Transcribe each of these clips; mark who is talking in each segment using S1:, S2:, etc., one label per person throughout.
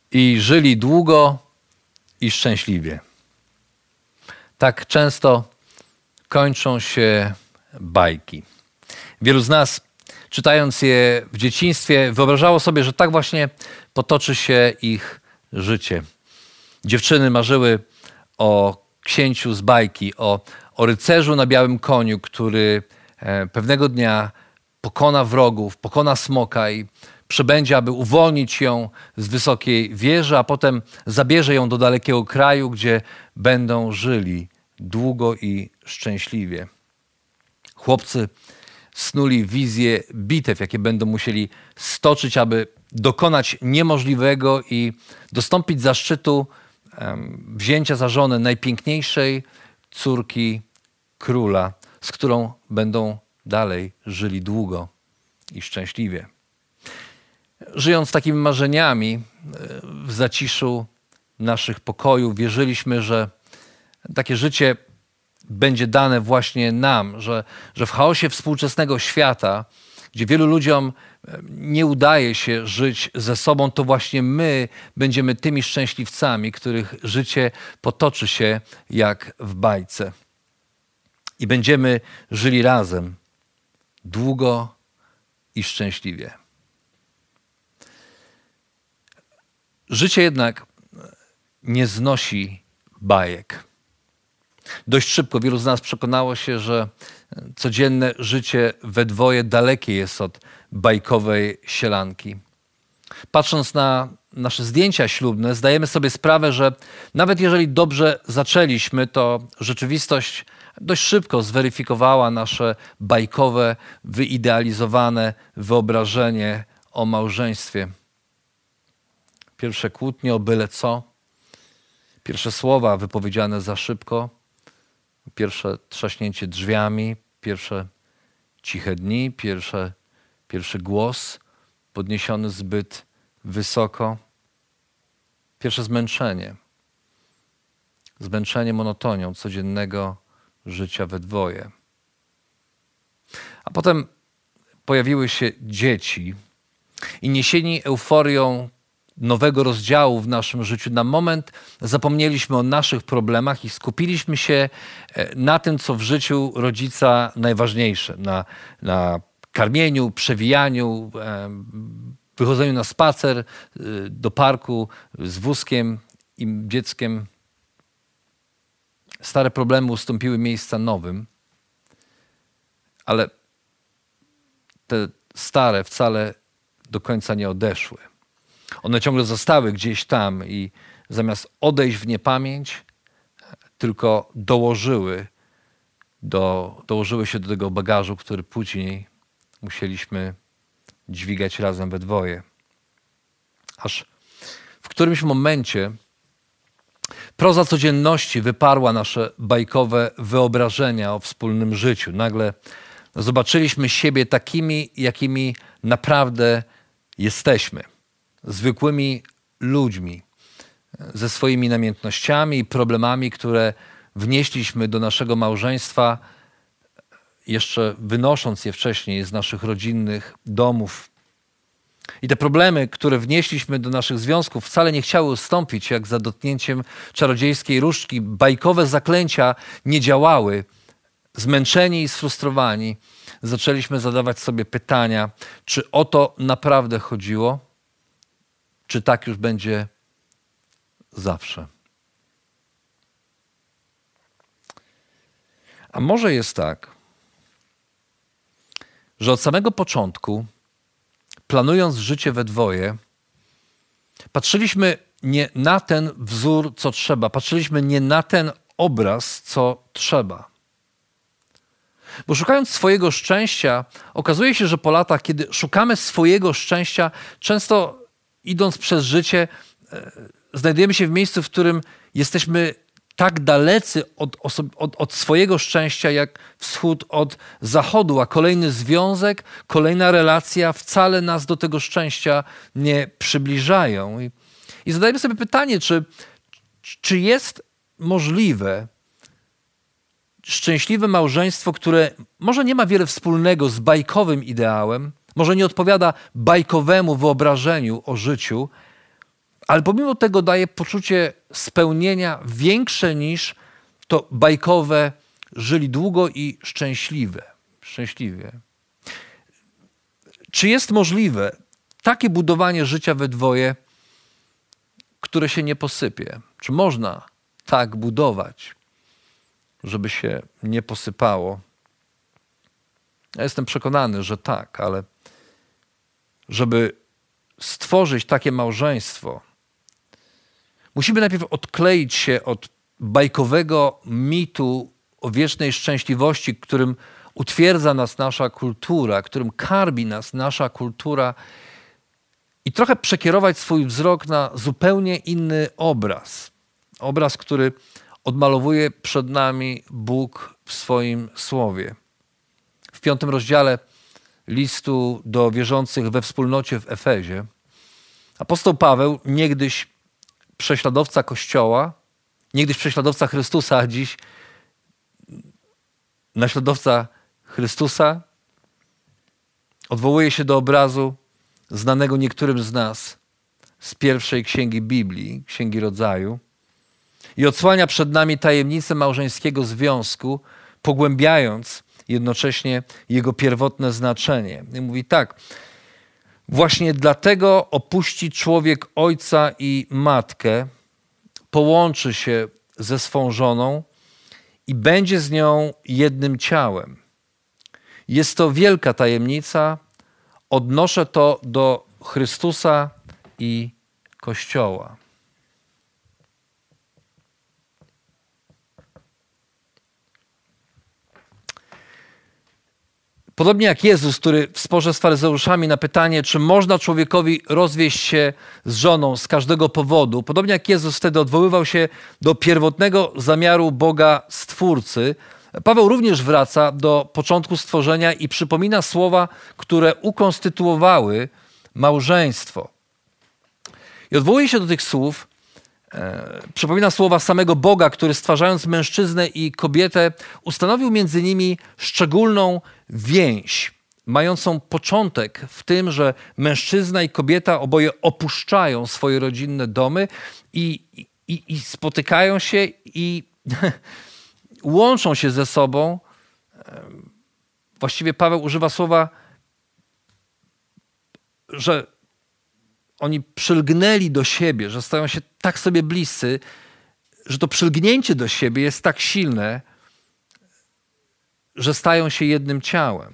S1: i żyli długo i szczęśliwie. Tak często kończą się bajki. Wielu z nas, czytając je w dzieciństwie, wyobrażało sobie, że tak właśnie potoczy się ich życie. Dziewczyny marzyły o księciu z bajki, o rycerzu na białym koniu, który pewnego dnia pokona wrogów, pokona smoka i przybędzie, aby uwolnić ją z wysokiej wieży, a potem zabierze ją do dalekiego kraju, gdzie będą żyli długo i szczęśliwie. Chłopcy snuli wizje bitew, jakie będą musieli stoczyć, aby dokonać niemożliwego i dostąpić zaszczytu wzięcia za żonę najpiękniejszej córki króla, z którą będą dalej żyli długo i szczęśliwie. Żyjąc takimi marzeniami w zaciszu naszych pokojów, wierzyliśmy, że takie życie będzie dane właśnie nam, że w chaosie współczesnego świata, gdzie wielu ludziom nie udaje się żyć ze sobą, to właśnie my będziemy tymi szczęśliwcami, których życie potoczy się jak w bajce. I będziemy żyli razem długo i szczęśliwie. Życie jednak nie znosi bajek. Dość szybko wielu z nas przekonało się, że codzienne życie we dwoje dalekie jest od bajkowej sielanki. Patrząc na nasze zdjęcia ślubne, zdajemy sobie sprawę, że nawet jeżeli dobrze zaczęliśmy, to rzeczywistość dość szybko zweryfikowała nasze bajkowe, wyidealizowane wyobrażenie o małżeństwie. Pierwsze kłótnie o byle co, pierwsze słowa wypowiedziane za szybko, pierwsze trzaśnięcie drzwiami, pierwsze ciche dni, pierwszy głos podniesiony zbyt wysoko, pierwsze zmęczenie monotonią codziennego życia we dwoje. A potem pojawiły się dzieci i niesieni euforią nowego rozdziału w naszym życiu, na moment zapomnieliśmy o naszych problemach i skupiliśmy się na tym, co w życiu rodzica najważniejsze. Na karmieniu, przewijaniu, wychodzeniu na spacer do parku z wózkiem i dzieckiem. Stare problemy ustąpiły miejsca nowym, ale te stare wcale do końca nie odeszły. One ciągle zostały gdzieś tam i zamiast odejść w niepamięć, tylko dołożyły się do tego bagażu, który później musieliśmy dźwigać razem we dwoje. Aż w którymś momencie proza codzienności wyparła nasze bajkowe wyobrażenia o wspólnym życiu. Nagle zobaczyliśmy siebie takimi, jakimi naprawdę jesteśmy. Zwykłymi ludźmi, ze swoimi namiętnościami i problemami, które wnieśliśmy do naszego małżeństwa, jeszcze wynosząc je wcześniej z naszych rodzinnych domów. I te problemy, które wnieśliśmy do naszych związków, wcale nie chciały ustąpić, jak za dotknięciem czarodziejskiej różdżki. Bajkowe zaklęcia nie działały. Zmęczeni i sfrustrowani zaczęliśmy zadawać sobie pytania, czy o to naprawdę chodziło? Czy tak już będzie zawsze? A może jest tak, że od samego początku, planując życie we dwoje, patrzyliśmy nie na ten wzór, co trzeba. Patrzyliśmy nie na ten obraz, co trzeba. Bo szukając swojego szczęścia, okazuje się, że po latach, kiedy szukamy swojego szczęścia, często idąc przez życie, znajdujemy się w miejscu, w którym jesteśmy tak dalecy od swojego szczęścia, jak wschód od zachodu, a kolejny związek, kolejna relacja wcale nas do tego szczęścia nie przybliżają. I zadajmy sobie pytanie, czy jest możliwe szczęśliwe małżeństwo, które może nie ma wiele wspólnego z bajkowym ideałem, może nie odpowiada bajkowemu wyobrażeniu o życiu, ale pomimo tego daje poczucie spełnienia większe niż to bajkowe żyli długo i szczęśliwie. Czy jest możliwe takie budowanie życia we dwoje, które się nie posypie? Czy można tak budować, żeby się nie posypało? Ja jestem przekonany, że tak, ale żeby stworzyć takie małżeństwo, musimy najpierw odkleić się od bajkowego mitu o wiecznej szczęśliwości, którym utwierdza nas nasza kultura, którym karmi nas nasza kultura, i trochę przekierować swój wzrok na zupełnie inny obraz. Obraz, który odmalowuje przed nami Bóg w swoim Słowie. W 5 rozdziale listu do wierzących we wspólnocie w Efezie apostoł Paweł, niegdyś prześladowca Kościoła, niegdyś prześladowca Chrystusa, a dziś naśladowca Chrystusa, odwołuje się do obrazu znanego niektórym z nas z pierwszej księgi Biblii, Księgi Rodzaju, i odsłania przed nami tajemnicę małżeńskiego związku, pogłębiając jednocześnie jego pierwotne znaczenie. I mówi tak: właśnie dlatego opuści człowiek ojca i matkę, połączy się ze swą żoną i będzie z nią jednym ciałem. Jest to wielka tajemnica. Odnoszę to do Chrystusa i Kościoła. Podobnie jak Jezus, który w sporze z faryzeuszami na pytanie, czy można człowiekowi rozwieść się z żoną z każdego powodu, podobnie jak Jezus wtedy odwoływał się do pierwotnego zamiaru Boga Stwórcy, Paweł również wraca do początku stworzenia i przypomina słowa, które ukonstytuowały małżeństwo. I odwołuje się do tych słów, przypomina słowa samego Boga, który stwarzając mężczyznę i kobietę ustanowił między nimi szczególną więź, mającą początek w tym, że mężczyzna i kobieta oboje opuszczają swoje rodzinne domy i spotykają się i łączą się ze sobą. Właściwie Paweł używa słowa, że oni przylgnęli do siebie, że stają się tak sobie bliscy, że to przylgnięcie do siebie jest tak silne, że stają się jednym ciałem.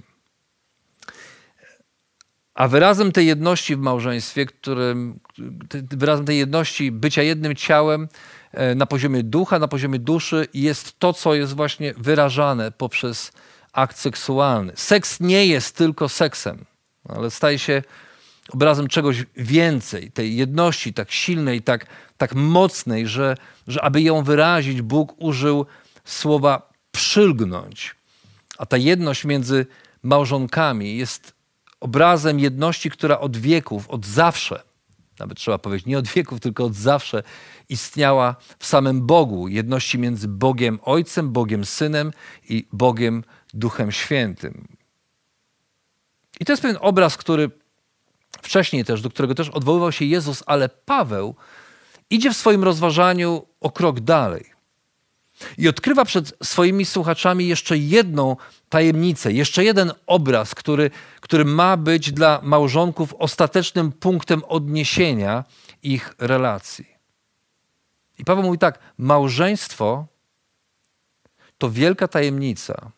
S1: A wyrazem tej jedności w małżeństwie, wyrazem tej jedności bycia jednym ciałem na poziomie ducha, na poziomie duszy jest to, co jest właśnie wyrażane poprzez akt seksualny. Seks nie jest tylko seksem, ale staje się obrazem czegoś więcej, tej jedności tak silnej, tak mocnej, że aby ją wyrazić, Bóg użył słowa przylgnąć. A ta jedność między małżonkami jest obrazem jedności, która od wieków, od zawsze, nawet trzeba powiedzieć, nie od wieków, tylko od zawsze istniała w samym Bogu. Jedności między Bogiem Ojcem, Bogiem Synem i Bogiem Duchem Świętym. I to jest pewien obraz, który wcześniej też, do którego też odwoływał się Jezus, ale Paweł idzie w swoim rozważaniu o krok dalej i odkrywa przed swoimi słuchaczami jeszcze jedną tajemnicę, jeszcze jeden obraz, który ma być dla małżonków ostatecznym punktem odniesienia ich relacji. I Paweł mówi tak: małżeństwo to wielka tajemnica,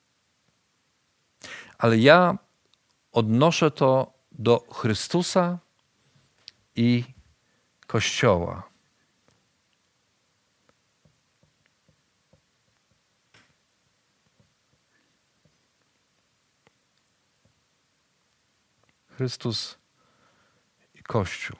S1: ale ja odnoszę to do Chrystusa i Kościoła. Chrystus i Kościół.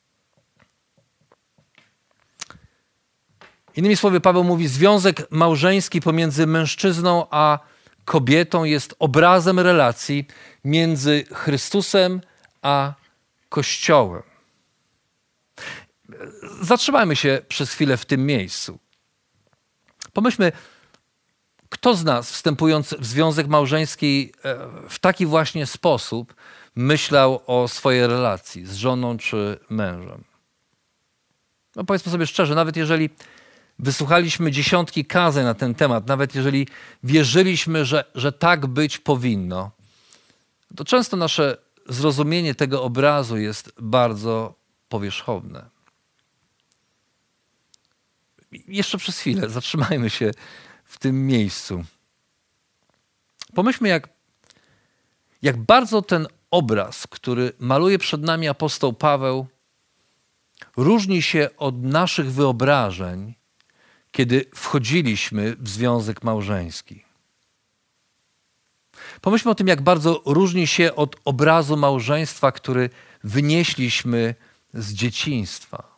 S1: Innymi słowy, Paweł mówi, związek małżeński pomiędzy mężczyzną a kobietą jest obrazem relacji między Chrystusem a Kościołem. Zatrzymajmy się przez chwilę w tym miejscu. Pomyślmy, kto z nas, wstępując w związek małżeński w taki właśnie sposób, myślał o swojej relacji z żoną czy mężem? No powiedzmy sobie szczerze, nawet jeżeli wysłuchaliśmy dziesiątki kazań na ten temat, nawet jeżeli wierzyliśmy, że tak być powinno, to często nasze zrozumienie tego obrazu jest bardzo powierzchowne. Jeszcze przez chwilę zatrzymajmy się w tym miejscu. Pomyślmy, jak bardzo ten obraz, który maluje przed nami apostoł Paweł, różni się od naszych wyobrażeń, kiedy wchodziliśmy w związek małżeński. Pomyślmy o tym, jak bardzo różni się od obrazu małżeństwa, który wynieśliśmy z dzieciństwa.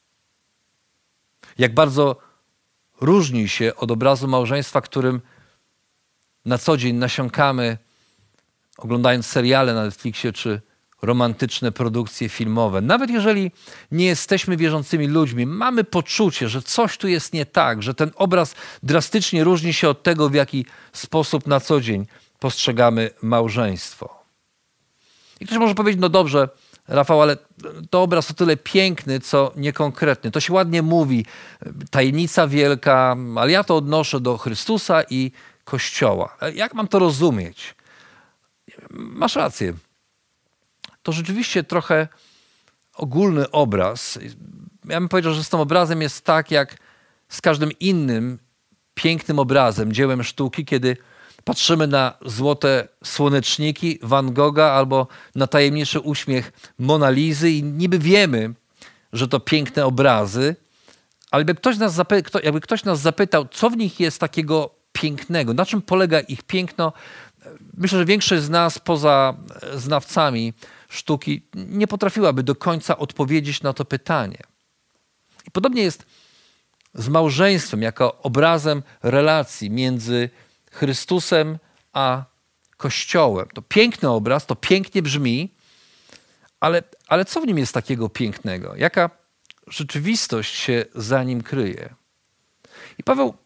S1: Jak bardzo różni się od obrazu małżeństwa, którym na co dzień nasiąkamy, oglądając seriale na Netflixie czy romantyczne produkcje filmowe. Nawet jeżeli nie jesteśmy wierzącymi ludźmi, mamy poczucie, że coś tu jest nie tak, że ten obraz drastycznie różni się od tego, w jaki sposób na co dzień postrzegamy małżeństwo. I ktoś może powiedzieć, no dobrze, Rafał, ale to obraz o tyle piękny, co niekonkretny. To się ładnie mówi, tajemnica wielka, ale ja to odnoszę do Chrystusa i Kościoła. Jak mam to rozumieć? Masz rację. To rzeczywiście trochę ogólny obraz. Ja bym powiedział, że z tym obrazem jest tak, jak z każdym innym pięknym obrazem, dziełem sztuki, kiedy patrzymy na złote słoneczniki Van Gogha albo na tajemniczy uśmiech Mona Lisy i niby wiemy, że to piękne obrazy, ale jakby ktoś nas zapytał, co w nich jest takiego pięknego, na czym polega ich piękno, myślę, że większość z nas poza znawcami sztuki nie potrafiłaby do końca odpowiedzieć na to pytanie. I podobnie jest z małżeństwem jako obrazem relacji między Chrystusem a Kościołem. To piękny obraz, to pięknie brzmi, ale co w nim jest takiego pięknego? Jaka rzeczywistość się za nim kryje? I Paweł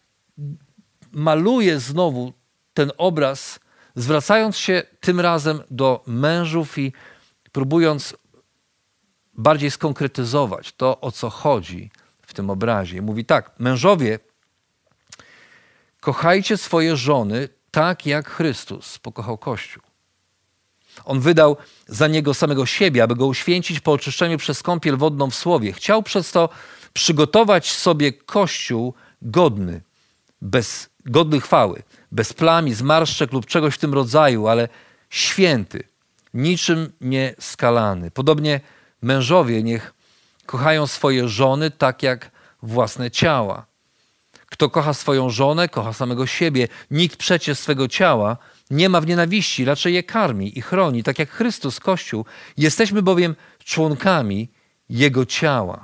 S1: maluje znowu ten obraz, zwracając się tym razem do mężów i próbując bardziej skonkretyzować to, o co chodzi w tym obrazie. Mówi tak, mężowie, kochajcie swoje żony tak, jak Chrystus pokochał Kościół. On wydał za niego samego siebie, aby go uświęcić po oczyszczeniu przez kąpiel wodną w słowie. Chciał przez to przygotować sobie Kościół godny, godny chwały, bez plam i zmarszczek lub czegoś w tym rodzaju, ale święty, niczym nie skalany. Podobnie mężowie niech kochają swoje żony tak jak własne ciała. Kto kocha swoją żonę, kocha samego siebie. Nikt przecież swego ciała nie ma w nienawiści, raczej je karmi i chroni, tak jak Chrystus, Kościół. Jesteśmy bowiem członkami Jego ciała.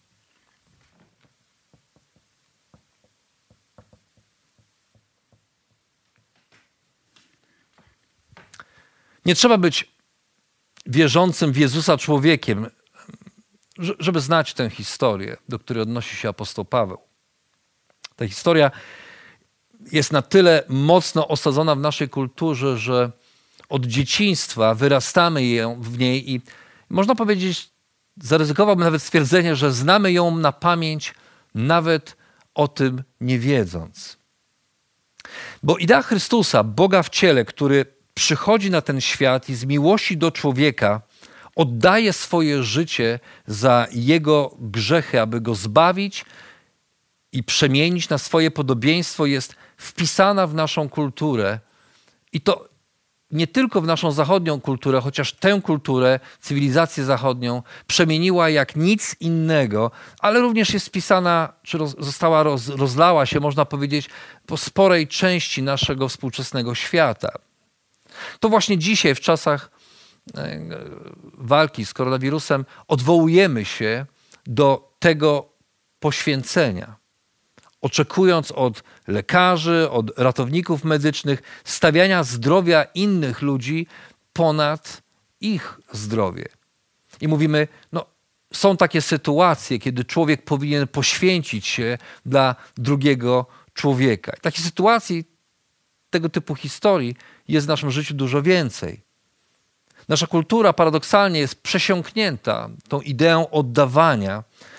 S1: Nie trzeba być wierzącym w Jezusa człowiekiem, żeby znać tę historię, do której odnosi się apostoł Paweł. Ta historia jest na tyle mocno osadzona w naszej kulturze, że od dzieciństwa wyrastamy w niej i można powiedzieć, zaryzykowałbym nawet stwierdzenie, że znamy ją na pamięć, nawet o tym nie wiedząc. Bo idea Chrystusa, Boga w ciele, który przychodzi na ten świat i z miłości do człowieka oddaje swoje życie za jego grzechy, aby go zbawić i przemienić na swoje podobieństwo, jest wpisana w naszą kulturę. I to nie tylko w naszą zachodnią kulturę, chociaż tę kulturę, cywilizację zachodnią przemieniła jak nic innego, ale również jest wpisana, czy rozlała się, można powiedzieć, po sporej części naszego współczesnego świata. To właśnie dzisiaj, w czasach walki z koronawirusem, odwołujemy się do tego poświęcenia, oczekując od lekarzy, od ratowników medycznych stawiania zdrowia innych ludzi ponad ich zdrowie. I mówimy, no, są takie sytuacje, kiedy człowiek powinien poświęcić się dla drugiego człowieka. I takich sytuacji, tego typu historii jest w naszym życiu dużo więcej. Nasza kultura paradoksalnie jest przesiąknięta tą ideą oddawania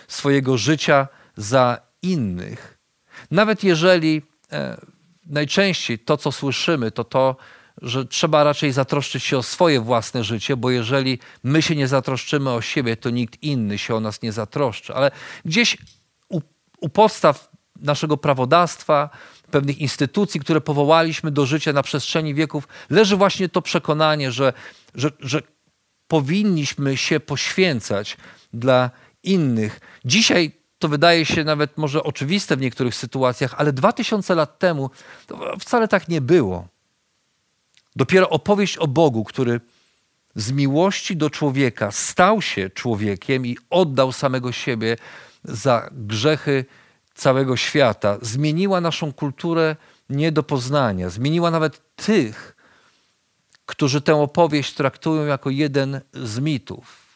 S1: swojego życia za innych. Nawet jeżeli najczęściej to, co słyszymy, to, że trzeba raczej zatroszczyć się o swoje własne życie, bo jeżeli my się nie zatroszczymy o siebie, to nikt inny się o nas nie zatroszczy. Ale gdzieś u podstaw naszego prawodawstwa, pewnych instytucji, które powołaliśmy do życia na przestrzeni wieków, leży właśnie to przekonanie, że powinniśmy się poświęcać dla innych. Dzisiaj to wydaje się nawet może oczywiste w niektórych sytuacjach, ale 2000 lat temu to wcale tak nie było. Dopiero opowieść o Bogu, który z miłości do człowieka stał się człowiekiem i oddał samego siebie za grzechy całego świata, zmieniła naszą kulturę nie do poznania. Zmieniła nawet tych, którzy tę opowieść traktują jako jeden z mitów.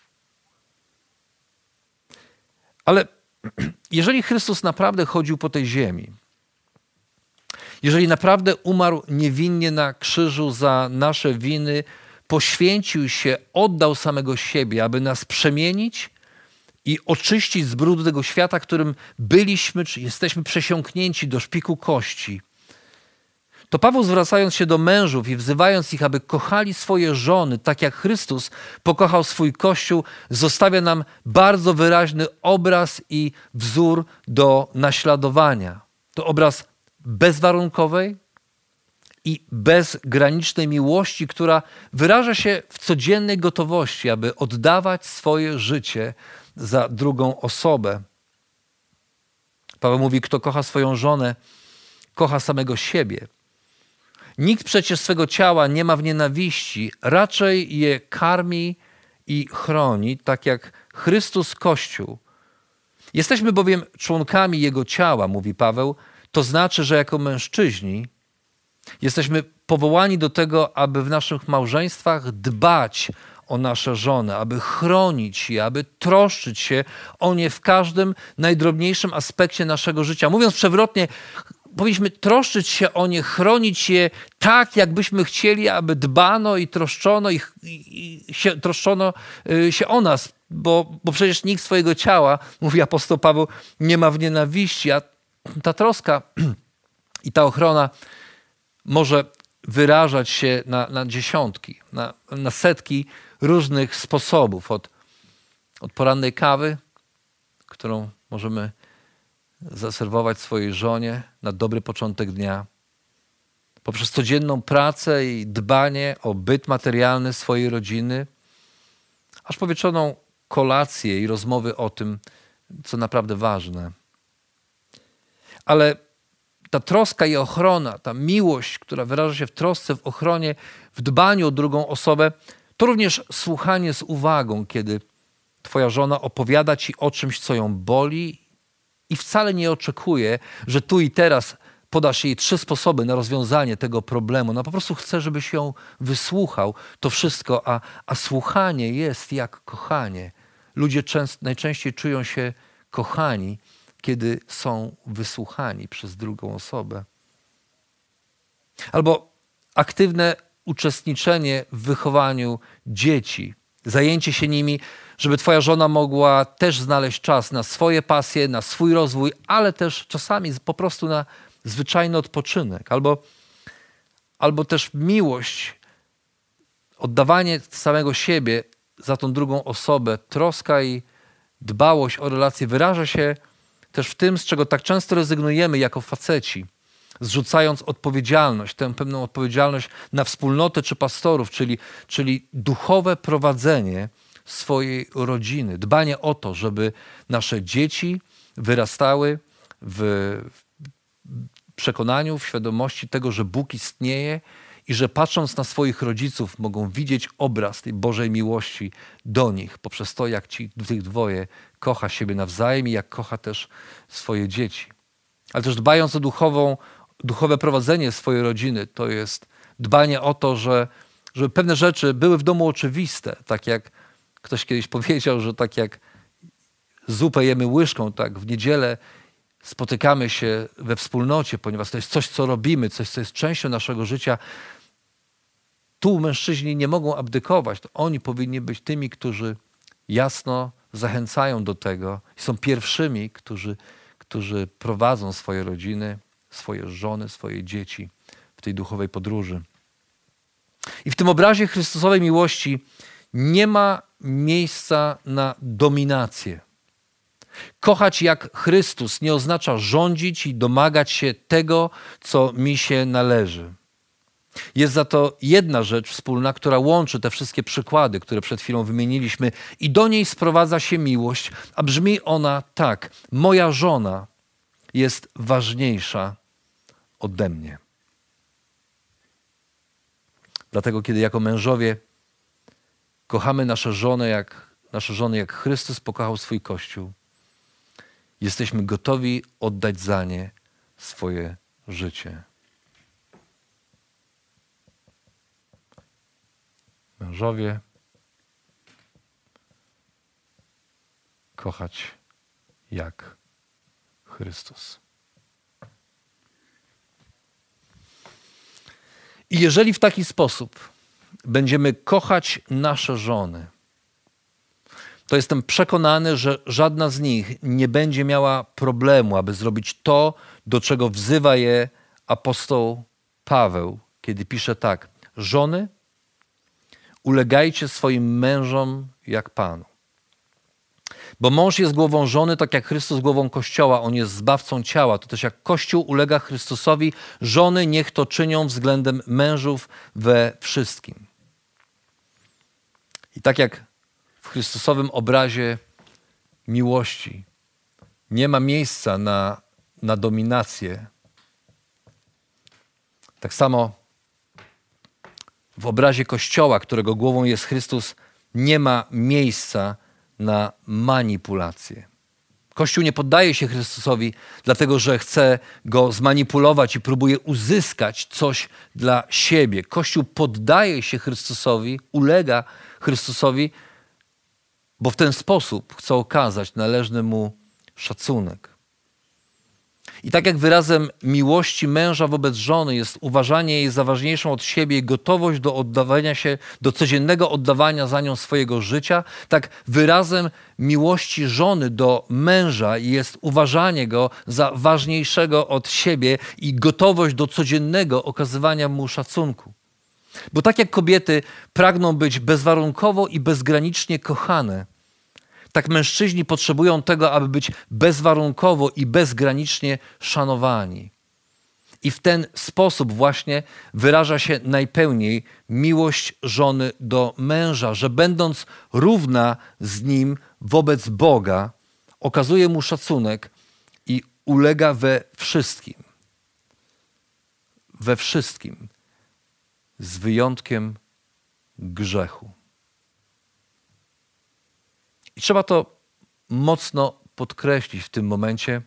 S1: Ale jeżeli Chrystus naprawdę chodził po tej ziemi, jeżeli naprawdę umarł niewinnie na krzyżu za nasze winy, poświęcił się, oddał samego siebie, aby nas przemienić i oczyścić z brudu tego świata, którym byliśmy, czy jesteśmy przesiąknięci do szpiku kości, to Paweł, zwracając się do mężów i wzywając ich, aby kochali swoje żony, tak jak Chrystus pokochał swój Kościół, zostawia nam bardzo wyraźny obraz i wzór do naśladowania. To obraz bezwarunkowej i bezgranicznej miłości, która wyraża się w codziennej gotowości, aby oddawać swoje życie za drugą osobę. Paweł mówi, kto kocha swoją żonę, kocha samego siebie. Nikt przecież swego ciała nie ma w nienawiści, raczej je karmi i chroni, tak jak Chrystus Kościół. Jesteśmy bowiem członkami Jego ciała, mówi Paweł, to znaczy, że jako mężczyźni jesteśmy powołani do tego, aby w naszych małżeństwach dbać o nasze żony, aby chronić je, aby troszczyć się o nie w każdym najdrobniejszym aspekcie naszego życia. Mówiąc przewrotnie, powinniśmy troszczyć się o nie, chronić je tak, jakbyśmy chcieli, aby dbano i troszczono się o nas, bo przecież nikt swojego ciała, mówi apostoł Paweł, nie ma w nienawiści, a ta troska i ta ochrona może wyrażać się na dziesiątki, na setki różnych sposobów. Od porannej kawy, którą możemy zaserwować swojej żonie na dobry początek dnia, poprzez codzienną pracę i dbanie o byt materialny swojej rodziny, aż po wieczorną kolację i rozmowy o tym, co naprawdę ważne. Ale ta troska i ochrona, ta miłość, która wyraża się w trosce, w ochronie, w dbaniu o drugą osobę, to również słuchanie z uwagą, kiedy twoja żona opowiada ci o czymś, co ją boli i wcale nie oczekuje, że tu i teraz podasz jej 3 sposoby na rozwiązanie tego problemu. No po prostu chce, żebyś ją wysłuchał. To wszystko, a słuchanie jest jak kochanie. Ludzie najczęściej czują się kochani, kiedy są wysłuchani przez drugą osobę. Albo aktywne uczestniczenie w wychowaniu dzieci, zajęcie się nimi, żeby twoja żona mogła też znaleźć czas na swoje pasje, na swój rozwój, ale też czasami po prostu na zwyczajny odpoczynek. Albo też miłość, oddawanie samego siebie za tą drugą osobę, troska i dbałość o relacje wyraża się też w tym, z czego tak często rezygnujemy jako faceci, zrzucając odpowiedzialność, tę pewną odpowiedzialność na wspólnotę czy pastorów, czyli duchowe prowadzenie swojej rodziny. Dbanie o to, żeby nasze dzieci wyrastały w przekonaniu, w świadomości tego, że Bóg istnieje i że patrząc na swoich rodziców mogą widzieć obraz tej Bożej miłości do nich poprzez to, jak tych dwoje kocha siebie nawzajem i jak kocha też swoje dzieci. Ale też dbając o duchowe prowadzenie swojej rodziny, to jest dbanie o to, żeby pewne rzeczy były w domu oczywiste. Tak jak ktoś kiedyś powiedział, że tak jak zupę jemy łyżką, tak w niedzielę spotykamy się we wspólnocie, ponieważ to jest coś, co robimy, coś, co jest częścią naszego życia. Tu mężczyźni nie mogą abdykować. To oni powinni być tymi, którzy jasno zachęcają do tego i są pierwszymi, którzy prowadzą swoje rodziny, swoje żony, swoje dzieci w tej duchowej podróży. I w tym obrazie Chrystusowej miłości nie ma miejsca na dominację. Kochać jak Chrystus nie oznacza rządzić i domagać się tego, co mi się należy. Jest za to jedna rzecz wspólna, która łączy te wszystkie przykłady, które przed chwilą wymieniliśmy, i do niej sprowadza się miłość, a brzmi ona tak: moja żona jest ważniejsza ode mnie. Dlatego, kiedy jako mężowie kochamy nasze żony jak Chrystus pokochał swój Kościół, jesteśmy gotowi oddać za nie swoje życie. Mężowie, kochać jak Chrystus. I jeżeli w taki sposób będziemy kochać nasze żony, to jestem przekonany, że żadna z nich nie będzie miała problemu, aby zrobić to, do czego wzywa je apostoł Paweł, kiedy pisze tak: żony, ulegajcie swoim mężom jak Panu. Bo mąż jest głową żony, tak jak Chrystus głową Kościoła. On jest zbawcą ciała. To też jak Kościół ulega Chrystusowi, żony niech to czynią względem mężów we wszystkim. I tak jak w Chrystusowym obrazie miłości nie ma miejsca na dominację, tak samo w obrazie Kościoła, którego głową jest Chrystus, nie ma miejsca na manipulację. Kościół nie poddaje się Chrystusowi, dlatego że chce go zmanipulować i próbuje uzyskać coś dla siebie. Kościół poddaje się Chrystusowi, ulega Chrystusowi, bo w ten sposób chce okazać należny mu szacunek. I tak jak wyrazem miłości męża wobec żony jest uważanie jej za ważniejszą od siebie i gotowość do oddawania się, do codziennego oddawania za nią swojego życia, tak wyrazem miłości żony do męża jest uważanie go za ważniejszego od siebie i gotowość do codziennego okazywania mu szacunku. Bo tak jak kobiety pragną być bezwarunkowo i bezgranicznie kochane, tak mężczyźni potrzebują tego, aby być bezwarunkowo i bezgranicznie szanowani. I w ten sposób właśnie wyraża się najpełniej miłość żony do męża, że będąc równa z nim wobec Boga, okazuje mu szacunek i ulega we wszystkim. We wszystkim. Z wyjątkiem grzechu. I trzeba to mocno podkreślić w tym momencie,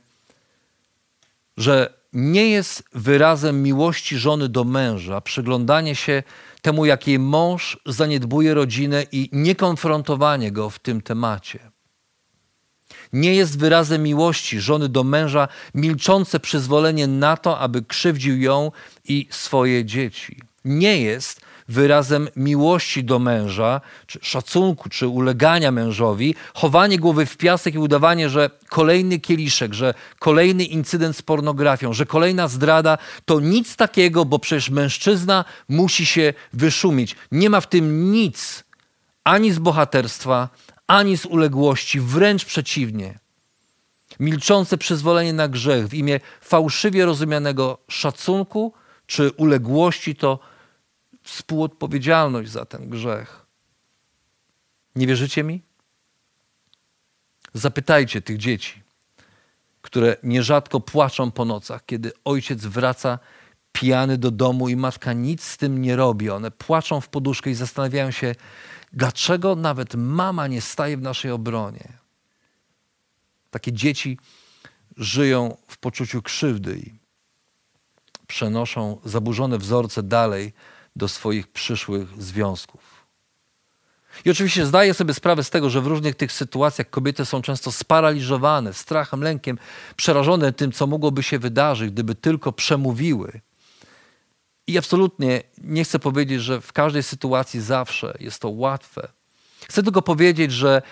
S1: że nie jest wyrazem miłości żony do męża przyglądanie się temu, jak jej mąż zaniedbuje rodzinę i niekonfrontowanie go w tym temacie. Nie jest wyrazem miłości żony do męża milczące przyzwolenie na to, aby krzywdził ją i swoje dzieci. Nie jest wyrazem miłości do męża, czy szacunku, czy ulegania mężowi, chowanie głowy w piasek i udawanie, że kolejny kieliszek, że kolejny incydent z pornografią, że kolejna zdrada, to nic takiego, bo przecież mężczyzna musi się wyszumić. Nie ma w tym nic ani z bohaterstwa, ani z uległości, wręcz przeciwnie. Milczące przyzwolenie na grzech w imię fałszywie rozumianego szacunku czy uległości to współodpowiedzialność za ten grzech. Nie wierzycie mi? Zapytajcie tych dzieci, które nierzadko płaczą po nocach, kiedy ojciec wraca pijany do domu i matka nic z tym nie robi. One płaczą w poduszkę i zastanawiają się, dlaczego nawet mama nie staje w naszej obronie. Takie dzieci żyją w poczuciu krzywdy i przenoszą zaburzone wzorce dalej do swoich przyszłych związków. I oczywiście zdaję sobie sprawę z tego, że w różnych tych sytuacjach kobiety są często sparaliżowane strachem, lękiem, przerażone tym, co mogłoby się wydarzyć, gdyby tylko przemówiły. I absolutnie nie chcę powiedzieć, że w każdej sytuacji zawsze jest to łatwe. Chcę tylko powiedzieć, że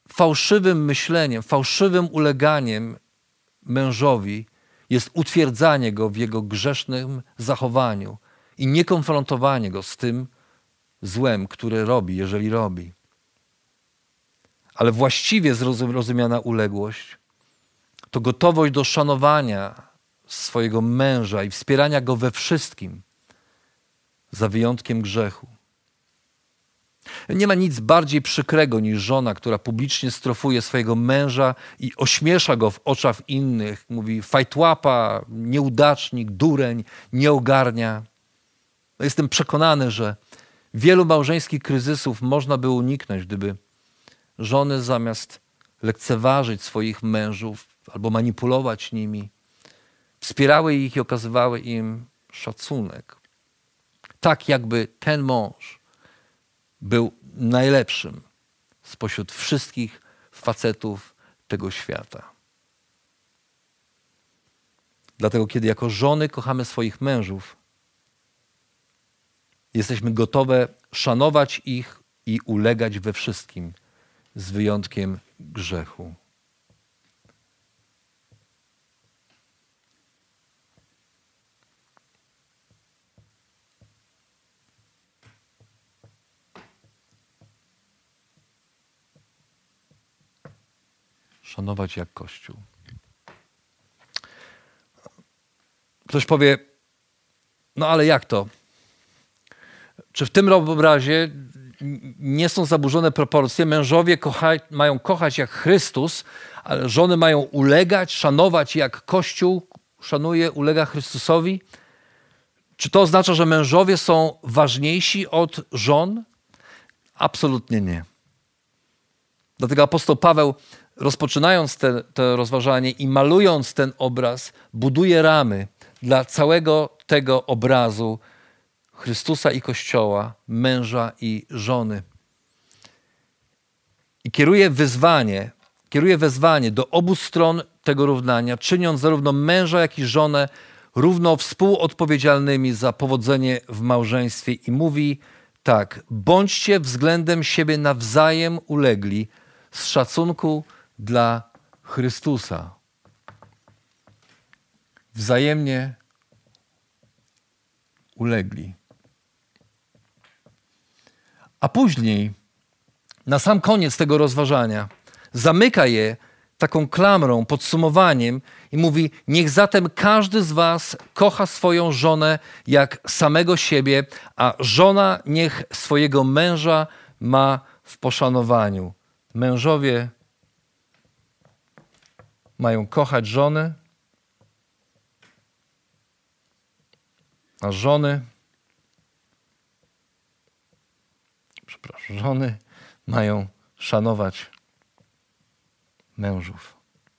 S1: fałszywym myśleniem, fałszywym uleganiem mężowi jest utwierdzanie go w jego grzesznym zachowaniu i niekonfrontowanie go z tym złem, które robi, jeżeli robi. Ale właściwie zrozumiana uległość to gotowość do szanowania swojego męża i wspierania go we wszystkim, za wyjątkiem grzechu. Nie ma nic bardziej przykrego niż żona, która publicznie strofuje swojego męża i ośmiesza go w oczach innych. Mówi fajtłapa, nieudacznik, dureń, nie ogarnia. Jestem przekonany, że wielu małżeńskich kryzysów można by uniknąć, gdyby żony zamiast lekceważyć swoich mężów albo manipulować nimi, wspierały ich i okazywały im szacunek. Tak jakby ten mąż był najlepszym spośród wszystkich facetów tego świata. Dlatego, kiedy jako żony kochamy swoich mężów, jesteśmy gotowe szanować ich i ulegać we wszystkim, z wyjątkiem grzechu. Szanować jak Kościół. Ktoś powie, no ale jak to? Czy w tym obrazie nie są zaburzone proporcje? Mężowie mają kochać jak Chrystus, ale żony mają ulegać, szanować jak Kościół szanuje, ulega Chrystusowi? Czy to oznacza, że mężowie są ważniejsi od żon? Absolutnie nie. Dlatego apostoł Paweł, rozpoczynając to rozważanie i malując ten obraz, buduje ramy dla całego tego obrazu Chrystusa i Kościoła, męża i żony. I kieruje wezwanie do obu stron tego równania, czyniąc zarówno męża, jak i żonę równo współodpowiedzialnymi za powodzenie w małżeństwie i mówi tak: bądźcie względem siebie nawzajem ulegli z szacunku dla Chrystusa. Wzajemnie ulegli. A później, na sam koniec tego rozważania, zamyka je taką klamrą, podsumowaniem i mówi: niech zatem każdy z was kocha swoją żonę jak samego siebie, a żona niech swojego męża ma w poszanowaniu. Mężowie mają kochać żony, a żony mają szanować mężów.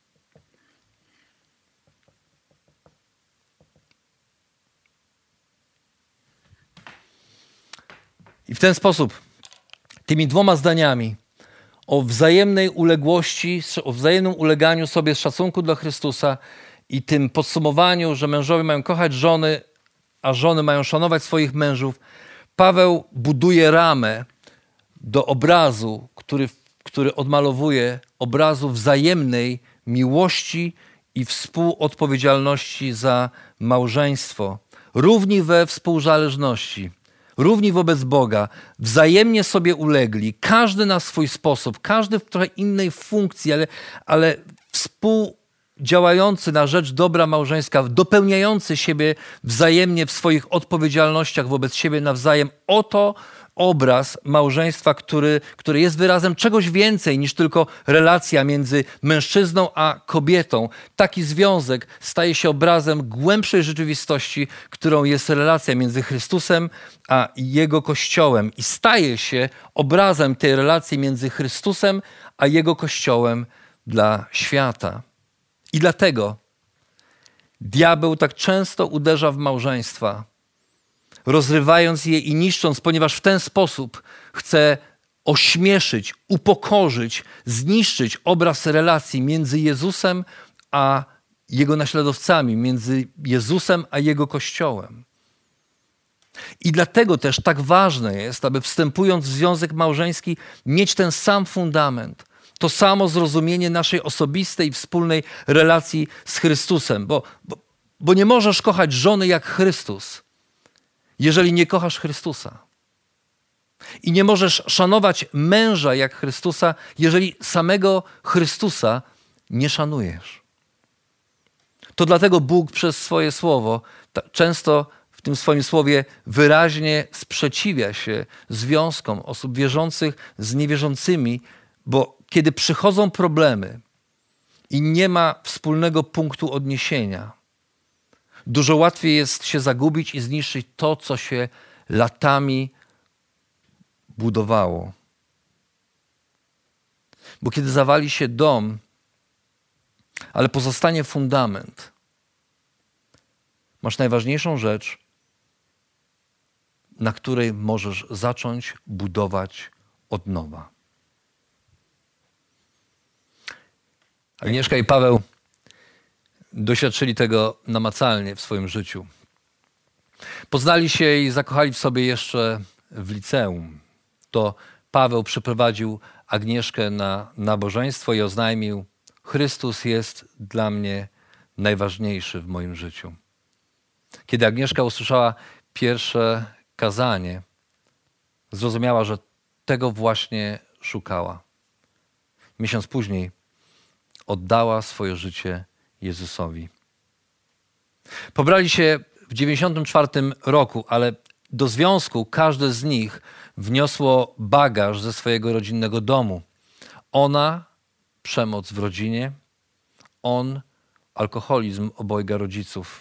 S1: I w ten sposób, tymi dwoma zdaniami o wzajemnej uległości, o wzajemnym uleganiu sobie z szacunku dla Chrystusa i tym podsumowaniu, że mężowie mają kochać żony, a żony mają szanować swoich mężów, Paweł buduje ramę do obrazu, który odmalowuje obrazu wzajemnej miłości i współodpowiedzialności za małżeństwo. Równi we współzależności, równi wobec Boga, wzajemnie sobie ulegli, każdy na swój sposób, każdy w trochę innej funkcji, ale współdziałający na rzecz dobra małżeńska, dopełniający siebie wzajemnie w swoich odpowiedzialnościach wobec siebie nawzajem. Oto obraz małżeństwa, który jest wyrazem czegoś więcej niż tylko relacja między mężczyzną a kobietą. Taki związek staje się obrazem głębszej rzeczywistości, którą jest relacja między Chrystusem a Jego Kościołem. I staje się obrazem tej relacji między Chrystusem a Jego Kościołem dla świata. I dlatego diabeł tak często uderza w małżeństwa, rozrywając je i niszcząc, ponieważ w ten sposób chce ośmieszyć, upokorzyć, zniszczyć obraz relacji między Jezusem a Jego naśladowcami, między Jezusem a Jego Kościołem. I dlatego też tak ważne jest, aby wstępując w związek małżeński, mieć ten sam fundament, to samo zrozumienie naszej osobistej, wspólnej relacji z Chrystusem. Bo nie możesz kochać żony jak Chrystus, jeżeli nie kochasz Chrystusa. I nie możesz szanować męża jak Chrystusa, jeżeli samego Chrystusa nie szanujesz. To dlatego Bóg przez swoje słowo często w tym swoim słowie wyraźnie sprzeciwia się związkom osób wierzących z niewierzącymi, bo kiedy przychodzą problemy i nie ma wspólnego punktu odniesienia, dużo łatwiej jest się zagubić i zniszczyć to, co się latami budowało. Bo kiedy zawali się dom, ale pozostanie fundament, masz najważniejszą rzecz, na której możesz zacząć budować od nowa. Agnieszka i Paweł doświadczyli tego namacalnie w swoim życiu. Poznali się i zakochali w sobie jeszcze w liceum. To Paweł przyprowadził Agnieszkę na nabożeństwo i oznajmił: Chrystus jest dla mnie najważniejszy w moim życiu. Kiedy Agnieszka usłyszała pierwsze kazanie, zrozumiała, że tego właśnie szukała. Miesiąc później oddała swoje życie Jezusowi. Pobrali się w 1994 roku, ale do związku każde z nich wniosło bagaż ze swojego rodzinnego domu. Ona przemoc w rodzinie, on alkoholizm obojga rodziców.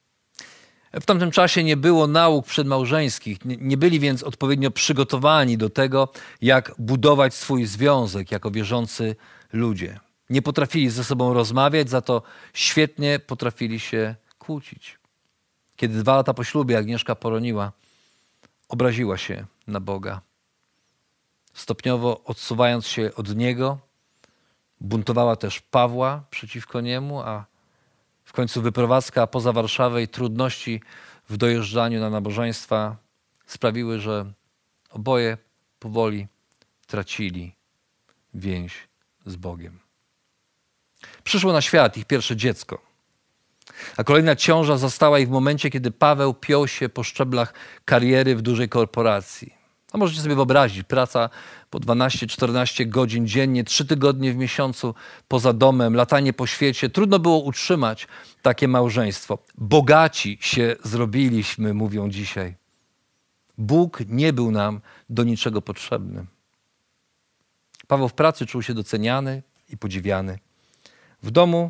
S1: W tamtym czasie nie było nauk przedmałżeńskich, nie byli więc odpowiednio przygotowani do tego, jak budować swój związek jako wierzący ludzie. Nie potrafili ze sobą rozmawiać, za to świetnie potrafili się kłócić. Kiedy 2 lata po ślubie Agnieszka poroniła, obraziła się na Boga. Stopniowo odsuwając się od Niego, buntowała też Pawła przeciwko niemu, a w końcu wyprowadzka poza Warszawę i trudności w dojeżdżaniu na nabożeństwa sprawiły, że oboje powoli tracili więź z Bogiem. Przyszło na świat ich pierwsze dziecko, a kolejna ciąża zastała ich w momencie, kiedy Paweł piął się po szczeblach kariery w dużej korporacji. A możecie sobie wyobrazić, praca po 12-14 godzin dziennie, 3 tygodnie w miesiącu poza domem, latanie po świecie. Trudno było utrzymać takie małżeństwo. Bogaci się zrobiliśmy, mówią dzisiaj. Bóg nie był nam do niczego potrzebny. Paweł w pracy czuł się doceniany i podziwiany. W domu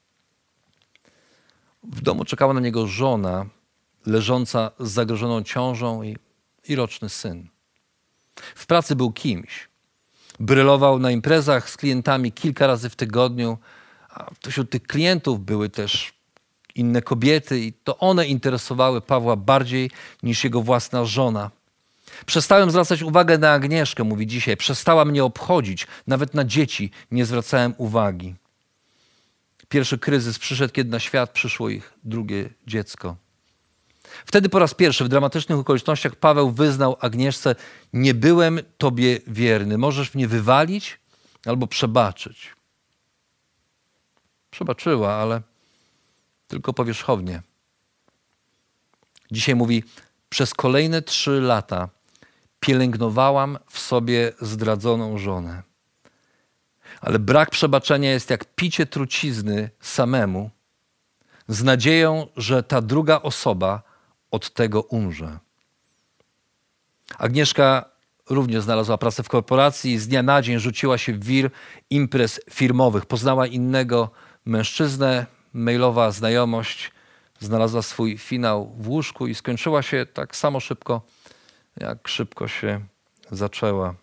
S1: czekała na niego żona leżąca z zagrożoną ciążą i roczny syn. W pracy był kimś. Brylował na imprezach z klientami kilka razy w tygodniu, a wśród tych klientów były też inne kobiety i to one interesowały Pawła bardziej niż jego własna żona. Przestałem zwracać uwagę na Agnieszkę, mówi dzisiaj. Przestała mnie obchodzić. Nawet na dzieci nie zwracałem uwagi. Pierwszy kryzys przyszedł, kiedy na świat przyszło ich drugie dziecko. Wtedy po raz pierwszy w dramatycznych okolicznościach Paweł wyznał Agnieszce: nie byłem tobie wierny. Możesz mnie wywalić albo przebaczyć. Przebaczyła, ale tylko powierzchownie. Dzisiaj mówi: przez kolejne 3 lata pielęgnowałam w sobie zdradzoną żonę. Ale brak przebaczenia jest jak picie trucizny samemu, z nadzieją, że ta druga osoba od tego umrze. Agnieszka również znalazła pracę w korporacji i z dnia na dzień rzuciła się w wir imprez firmowych. Poznała innego mężczyznę, mailowa znajomość, znalazła swój finał w łóżku i skończyła się tak samo szybko, jak szybko się zaczęła.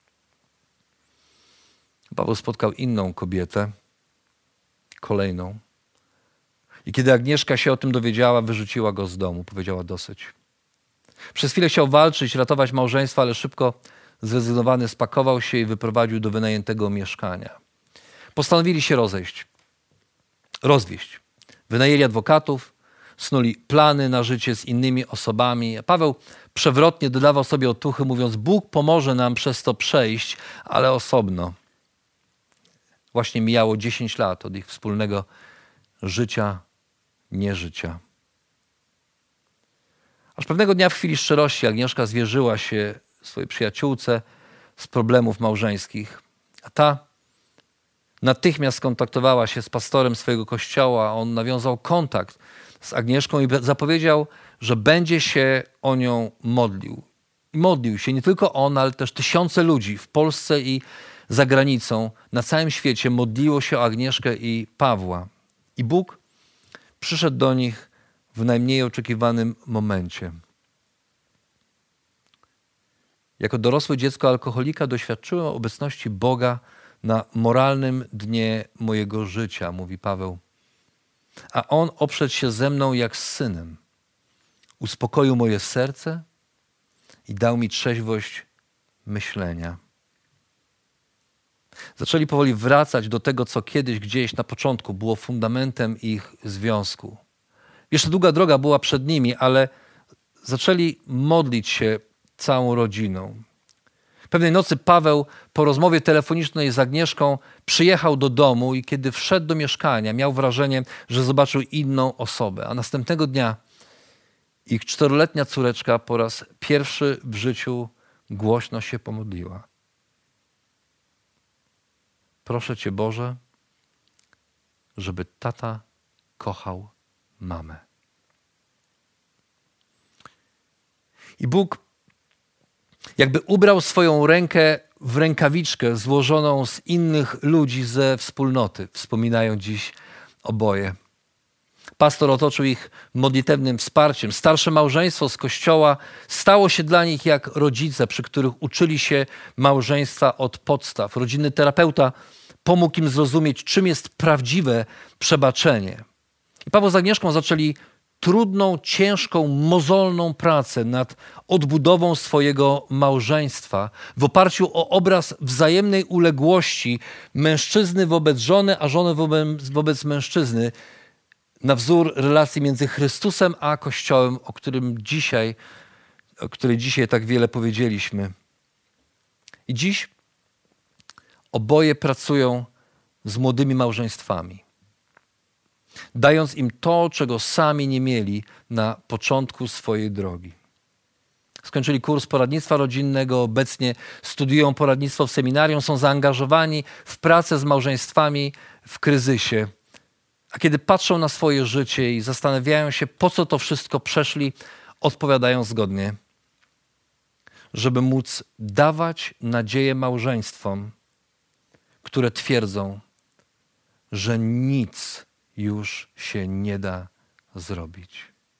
S1: Paweł spotkał inną kobietę, kolejną. I kiedy Agnieszka się o tym dowiedziała, wyrzuciła go z domu. Powiedziała: dosyć. Przez chwilę chciał walczyć, ratować małżeństwo, ale szybko zrezygnowany spakował się i wyprowadził do wynajętego mieszkania. Postanowili się rozwieść. Wynajęli adwokatów, snuli plany na życie z innymi osobami. Paweł przewrotnie dodawał sobie otuchy, mówiąc: Bóg pomoże nam przez to przejść, ale osobno. Właśnie mijało 10 lat od ich wspólnego życia, nieżycia. Aż pewnego dnia w chwili szczerości Agnieszka zwierzyła się swojej przyjaciółce z problemów małżeńskich, a ta natychmiast skontaktowała się z pastorem swojego kościoła. On nawiązał kontakt z Agnieszką i zapowiedział, że będzie się o nią modlił. I modlił się nie tylko on, ale też tysiące ludzi w Polsce i za granicą, na całym świecie modliło się o Agnieszkę i Pawła. I Bóg przyszedł do nich w najmniej oczekiwanym momencie. Jako dorosłe dziecko alkoholika doświadczyłem obecności Boga na moralnym dnie mojego życia, mówi Paweł. A On oprzedł się ze mną jak z synem. Uspokoił moje serce i dał mi trzeźwość myślenia. Zaczęli powoli wracać do tego, co kiedyś gdzieś na początku było fundamentem ich związku. Jeszcze długa droga była przed nimi, ale zaczęli modlić się całą rodziną. Pewnej nocy Paweł po rozmowie telefonicznej z Agnieszką przyjechał do domu i kiedy wszedł do mieszkania, miał wrażenie, że zobaczył inną osobę. A następnego dnia ich 4-letnia córeczka po raz pierwszy w życiu głośno się pomodliła. Proszę Cię, Boże, żeby tata kochał mamę. I Bóg jakby ubrał swoją rękę w rękawiczkę złożoną z innych ludzi ze wspólnoty. Wspominają dziś oboje. Pastor otoczył ich modlitewnym wsparciem. Starsze małżeństwo z kościoła stało się dla nich jak rodzice, przy których uczyli się małżeństwa od podstaw. Rodzinny terapeuta pomógł im zrozumieć, czym jest prawdziwe przebaczenie. I Paweł z Agnieszką zaczęli trudną, ciężką, mozolną pracę nad odbudową swojego małżeństwa w oparciu o obraz wzajemnej uległości mężczyzny wobec żony, a żony wobec mężczyzny, na wzór relacji między Chrystusem a Kościołem, o której dzisiaj tak wiele powiedzieliśmy. I dziś oboje pracują z młodymi małżeństwami, dając im to, czego sami nie mieli na początku swojej drogi. Skończyli kurs poradnictwa rodzinnego, obecnie studiują poradnictwo w seminarium, są zaangażowani w pracę z małżeństwami w kryzysie. A kiedy patrzą na swoje życie i zastanawiają się, po co to wszystko przeszli, odpowiadają zgodnie, żeby móc dawać nadzieję małżeństwom, które twierdzą, że nic już się nie da zrobić.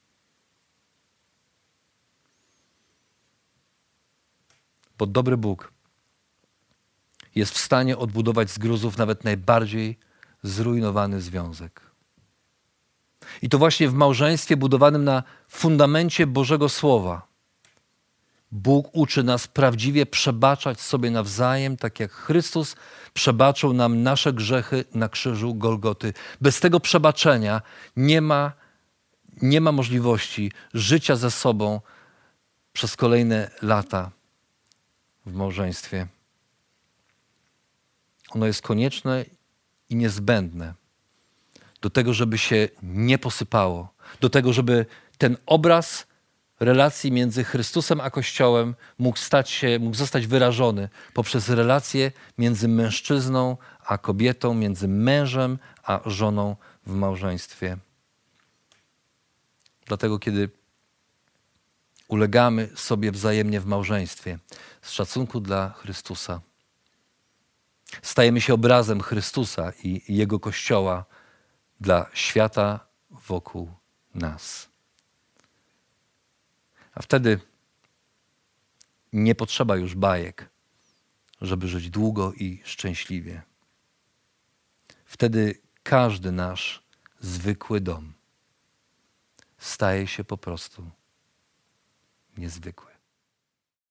S1: Bo dobry Bóg jest w stanie odbudować z gruzów nawet najbardziej zrujnowany związek. I to właśnie w małżeństwie budowanym na fundamencie Bożego Słowa Bóg uczy nas prawdziwie przebaczać sobie nawzajem, tak jak Chrystus przebaczył nam nasze grzechy na krzyżu Golgoty. Bez tego przebaczenia nie ma możliwości życia ze sobą przez kolejne lata w małżeństwie. Ono jest konieczne i niezbędne do tego, żeby się nie posypało, do tego, żeby ten obraz relacji między Chrystusem a Kościołem mógł zostać wyrażony poprzez relacje między mężczyzną a kobietą, między mężem a żoną w małżeństwie. Dlatego, kiedy ulegamy sobie wzajemnie w małżeństwie z szacunku dla Chrystusa, stajemy się obrazem Chrystusa i Jego Kościoła dla świata wokół nas. A wtedy nie potrzeba już bajek, żeby żyć długo i szczęśliwie. Wtedy każdy nasz zwykły dom staje się po prostu niezwykły.